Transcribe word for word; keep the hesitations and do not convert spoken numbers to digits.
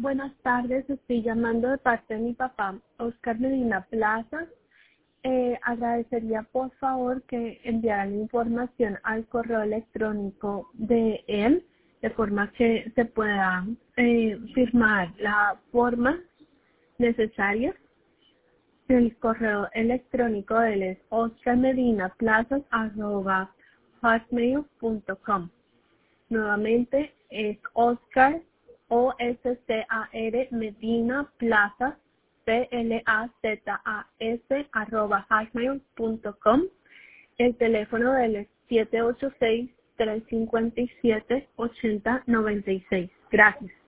Buenas tardes, estoy llamando de parte de mi papá, Oscar Medina Plaza. Eh, agradecería por favor que enviaran información al correo electrónico de él, de forma que se pueda eh, firmar la forma necesaria. El correo electrónico de él es oscarmedinaplazas arroba hotmail punto com. Nuevamente es Oscar, O S C A R, Medina Plaza, P L A Z A S, arroba hotmail punto com. El teléfono de él es siete ocho seis, tres cinco siete, ocho cero nueve seis. Gracias.